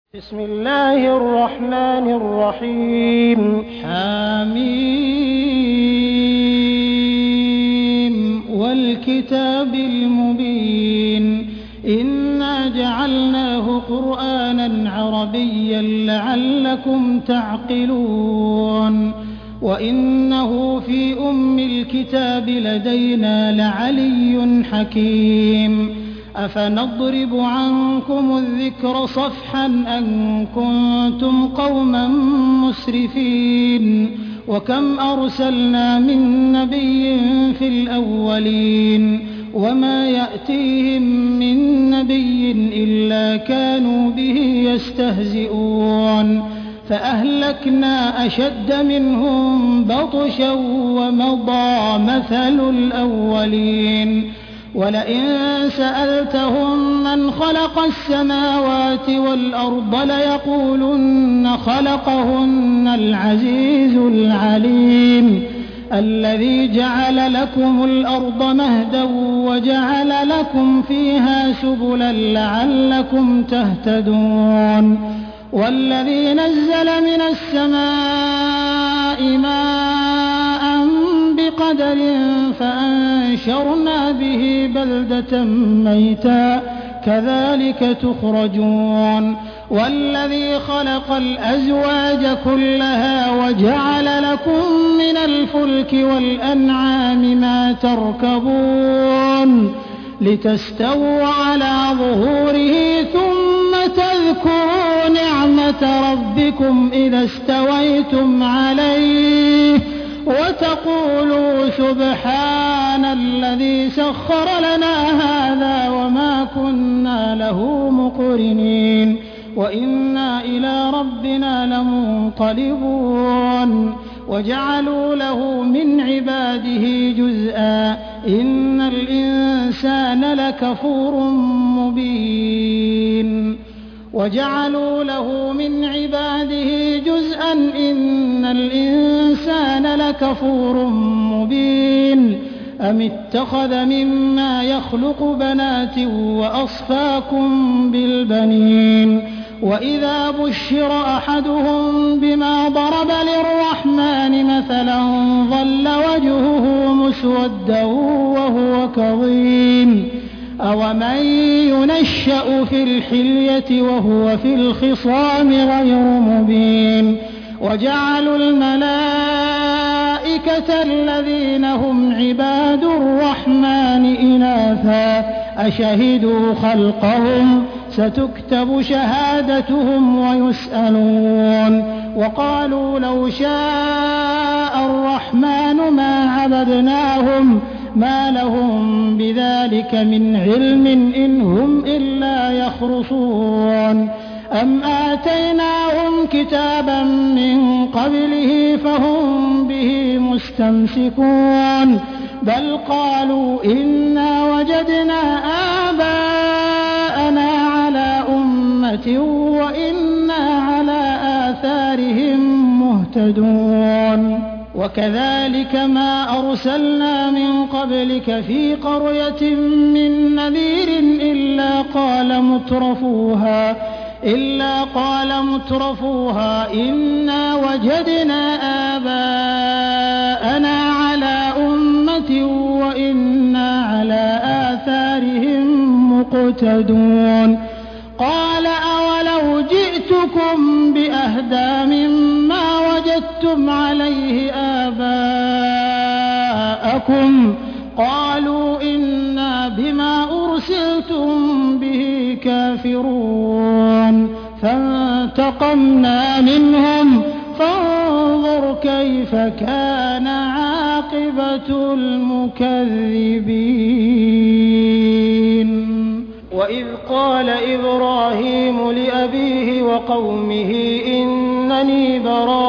بسم الله الرحمن الرحيم حميم والكتاب المبين إنا جعلناه قرآنا عربيا لعلكم تعقلون وإنه في أم الكتاب لدينا لعلي حكيم أفنضرب عنكم الذكر صفحا أن كنتم قوما مسرفين وكم أرسلنا من نبي في الأولين وما يأتيهم من نبي إلا كانوا به يستهزئون فأهلكنا أشد منهم بطشا ومضى مثل الأولين ولئن سألتهم من خلق السماوات والأرض ليقولن خلقهن العزيز العليم الذي جعل لكم الأرض مهدا وجعل لكم فيها سبلا لعلكم تهتدون والذي نزل من السماء ماء بقدر فأنشرنا به بلدة ميتا كذلك تخرجون والذي خلق الأزواج كلها وجعل لكم من الفلك والأنعام ما تركبون لتستووا على ظهوره ثم تذكروا نعمة ربكم إذا استويتم عليه وتقولوا سبحان الذي سخر لنا هذا وما كنا له مقرنين وإنا إلى ربنا لمنقلبون وجعلوا له من عباده جزءا إن الإنسان لكفور مبين وجعلوا له من عباده جزءا إن الإنسان لكفور مبين أم اتخذ مما يخلق بنات وأصفاكم بالبنين وإذا بشر أحدهم بما ضرب للرحمن مثلا ظل وجهه مسودا وهو كظيم أومن ينشأ في الحلية وهو في الخصام غير مبين وجعلوا الملائكة الذين هم عباد الرحمن إناثا أشهدوا خلقهم ستكتب شهادتهم ويسألون وقالوا لو شاء الرحمن ما عبدناهم ما لهم بذلك من علم إن هم إلا يخرصون أم آتيناهم كتابا من قبله فهم به مستمسكون بل قالوا إنا وجدنا آباءنا على أمة وإنا على آثارهم مهتدون وكذلك ما أرسلنا من قبلك في قرية من نذير إلا قال مترفوها إنا وجدنا آباءنا على أمة وإنا على آثارهم مقتدون قال أولو جئتكم بأهدى مما وجدتم عليه آباءكم قالوا إنا بما أرسلتم به كافرون فانتقمنا منهم فانظر كيف كان عاقبة المكذبين وإذ قال إبراهيم لأبيه وقومه إنني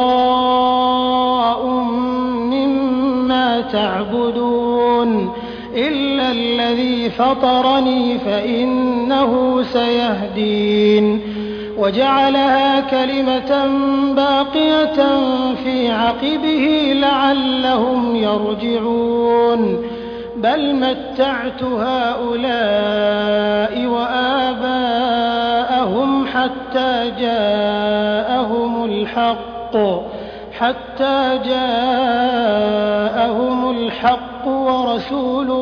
براء مما تعبدون إلا الذي فطرني فإنه سيهدين وجعلها كلمة باقية في عقبه لعلهم يرجعون بل متعت هؤلاء وآباءهم حتى جاءهم الحق ورسول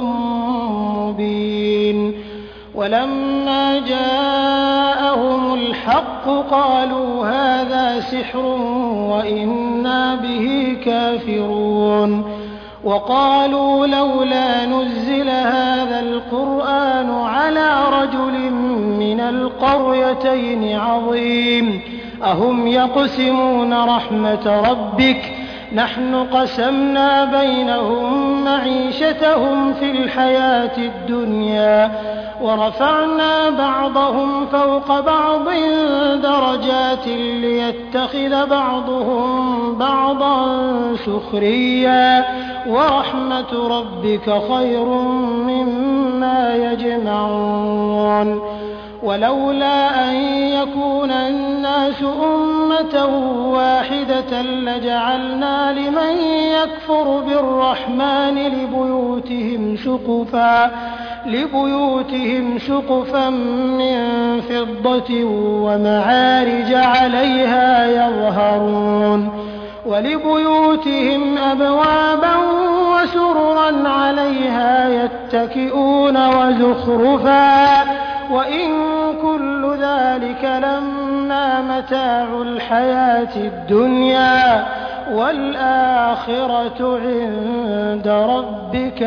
مبين. ولما جاءهم الحق قالوا هذا سحر وإنا به كافرون. وقالوا لولا نزل هذا القرآن على رجل من القريتين عظيم أهم يقسمون رحمة ربك نحن قسمنا بينهم معيشتهم في الحياة الدنيا ورفعنا بعضهم فوق بعض درجات ليتخذ بعضهم بعضا سخريا ورحمة ربك خير مما يجمعون. ولولا أن يكون الناس أمة واحدة لجعلنا لمن يكفر بالرحمن لبيوتهم سقفا من فضة ومعارج عليها يظهرون ولبيوتهم أبوابا وسررا عليها يتكئون وزخرفا وإن كل ذلك لما متاع الحياة الدنيا والآخرة عند ربك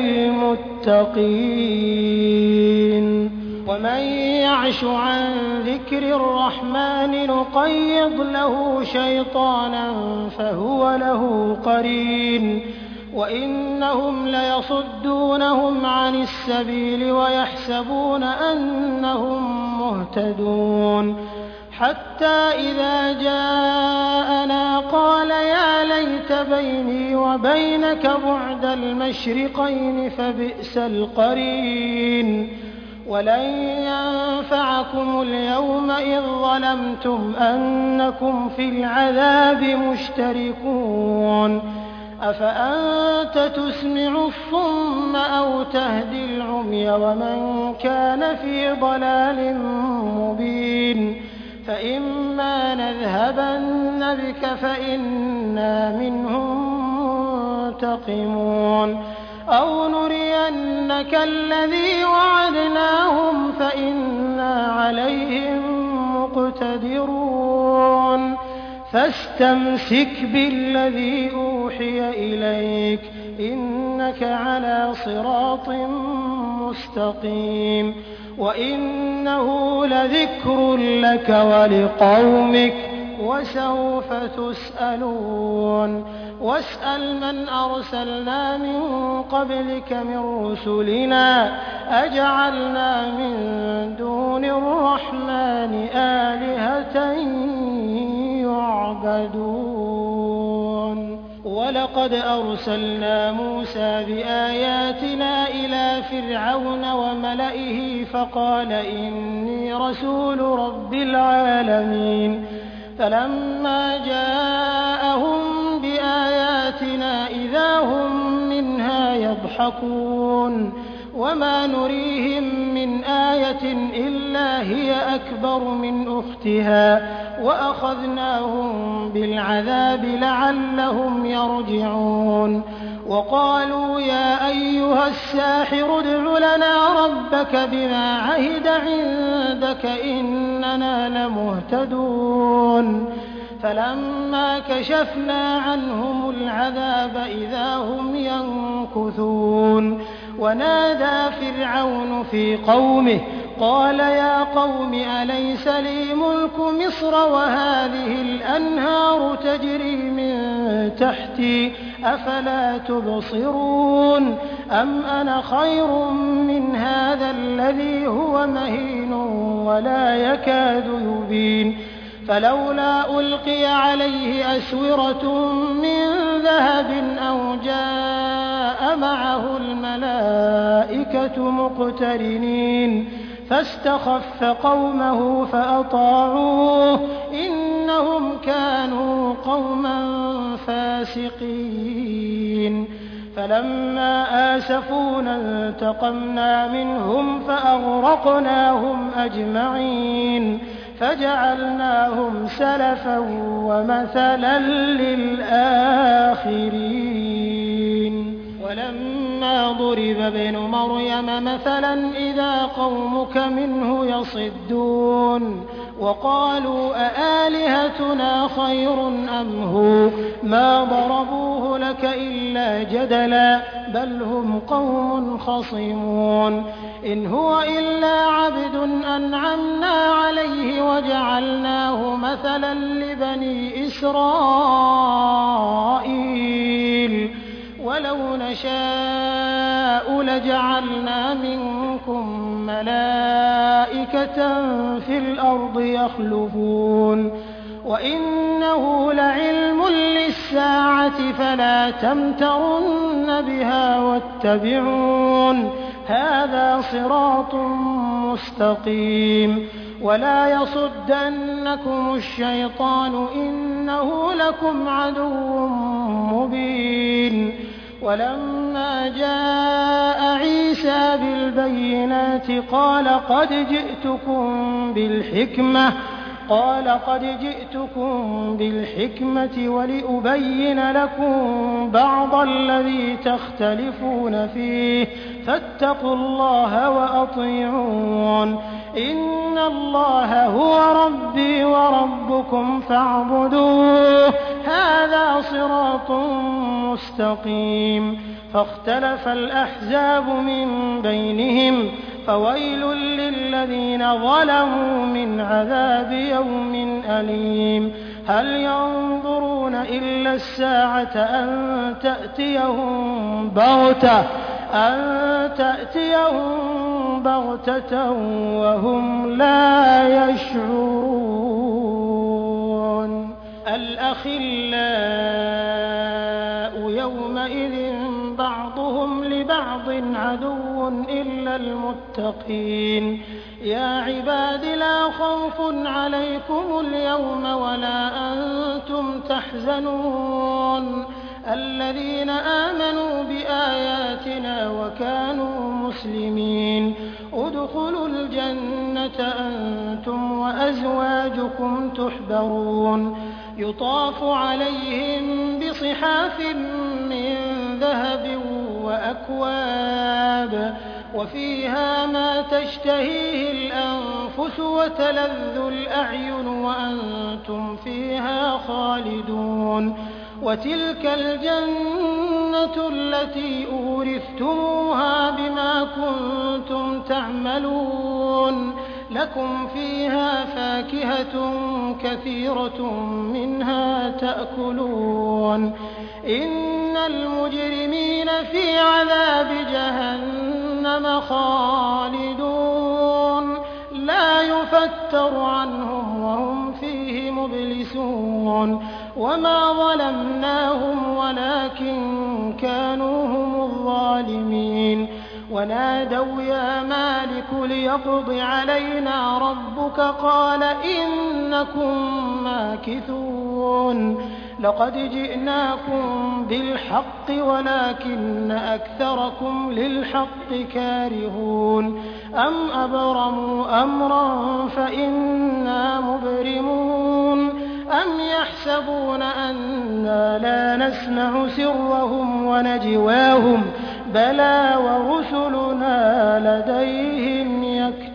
للمتقين. ومن يعش عن ذكر الرحمن نقيض له شيطانا فهو له قرين وإنهم ليصدونهم عن السبيل ويحسبون أنهم مهتدون. حتى إذا جاءنا قال يا ليت بيني وبينك بعد المشرقين فبئس القرين. ولن ينفعكم اليوم إذ ظلمتم أنكم في العذاب مشتركون. أفأنت تسمع الصم أو تهدي العمي ومن كان في ضلال مبين. فإما نذهبن بك فإنا منهم منتقمون أو نرينك الذي وعدناهم فإنا عليهم مقتدرون. فاستمسك بالذي أوحي إليك إنك على صراط مستقيم وإنه لذكر لك ولقومك وسوف تسألون. واسأل من أرسلنا من قبلك من رسلنا أجعلنا من دون الرحمن آلهة يعبدون. ولقد أرسلنا موسى بآياتنا إلى فرعون وملئه فقال إني رسول رب العالمين. فلما جاءهم بآياتنا إذا هم منها يضحكون وما نريهم من آية إلا هي أكبر من أختها وأخذناهم بالعذاب لعلهم يرجعون. وقالوا يا أيها الساحر ادع لنا ربك بما عهد عندك إننا لمهتدون. فلما كشفنا عنهم العذاب إذا هم ينكثون. ونادى فرعون في قومه قال يا قوم أليس لي ملك مصر وهذه الأنهار تجري من تحتي أفلا تبصرون أم أنا خير من هذا الذي هو مهين ولا يكاد يبين. فلولا ألقي عليه أسورة من ذهب أو جاء معه الملائكة مقترنين فاستخف قومه فأطاعوه إنهم كانوا قوما فاسقين. فلما آسفونا انتقمنا منهم فأغرقناهم أجمعين. فجعلناهم سلفا ومثلا للآخرين ولما ضرب ابن مريم مثلا إذا قومك منه يصدون وقالوا أآلهتنا خير أم هو ما ضربوه لك إلا جدلا بل هم قوم خصمون إن هو إلا عبد أنعمنا عليه وجعلناه مثلا لبني إسرائيل ولو نشاء لجعلنا منكم ملائكة في الأرض يخلفون وإنه لعلم للساعة فلا تمترن بها واتبعون هذا صراط مستقيم ولا يصدنكم الشيطان إنه لكم عدو مبين ولما جاء عيسى بالبينات قال قد جئتكم بالحكمة ولأبين لكم بعض الذي تختلفون فيه فاتقوا الله وأطيعون إن الله هو ربي وربكم فاعبدوه هذا صراط مستقيم فاختلف الأحزاب من بينهم فويل للذين ظلموا من عذاب يوم أليم هل ينظرون إلا الساعة أن تأتيهم بغتة وهم لا يشعرون الأخلاء يومئذ بعضهم لبعض عدو إلا المتقين يا عباد لا خوف عليكم اليوم ولا أنتم تحزنون الذين آمنوا بآياتنا وكانوا مسلمين ادخلوا الجنة أنتم وأزواجكم تحبرون يطاف عليهم بصحاف من ذهب وأكواب وفيها ما تشتهيه الأنفس وتلذ الأعين وأنتم فيها خالدون وتلك الجنة التي أورثتموها بما كنتم تعملون لكم فيها فاكهة كثيرة منها تأكلون إن المجرمين في عذاب جهنم خالدون لا يفتر عنهم وهم فيه مبلسون وما ظلمناهم ولكن كانوا هم الظالمين ونادوا يا مالك ليقض علينا ربك قال إنكم ماكثون لقد جئناكم بالحق ولكن أكثركم للحق كارهون أم أبرموا أمرا فإنا مبرمون أم يحسبون أنا لا نسمع سرهم ونجواهم بلى ورسلنا لديهم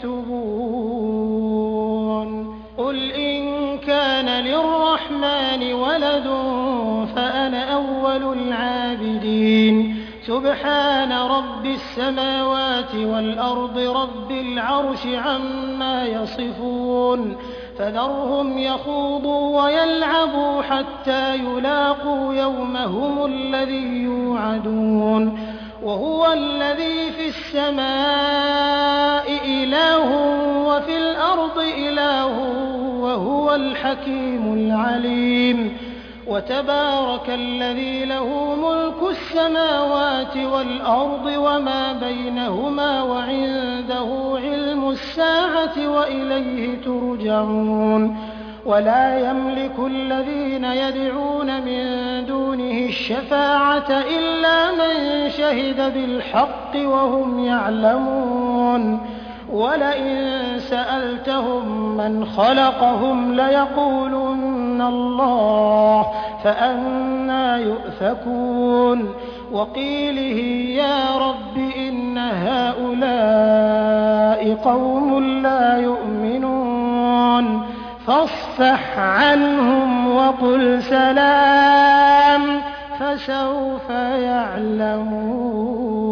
يكتبون قل إن كان للرحمن ولد فأنا أول العابدين سبحان رب السماوات والأرض رب العرش عما يصفون فذرهم يخوضوا ويلعبوا حتى يلاقوا يومهم الذي يوعدون وهو الذي في السماء إله وفي الأرض إله وهو الحكيم العليم وتبارك الذي له ملك السماوات والأرض وما بينهما وعنده علم الساعة وإليه ترجعون ولا يملك الذين يدعون من دونه الشفاعة إلا من شهد بالحق وهم يعلمون وَلَئِن سَأَلْتَهُم مَّنْ خَلَقَهُمْ لَيَقُولُنَّ اللَّهُ فَأَنَّىٰ يُؤْفَكُونَ وَقِيلِهِ يَا رَبِّ إِنَّ هَٰؤُلَاءِ قَوْمٌ لَّا يُؤْمِنُونَ فَاصْفَحْ عَنْهُمْ وَقُلْ سَلَامٌ فَسَوْفَ يَعْلَمُونَ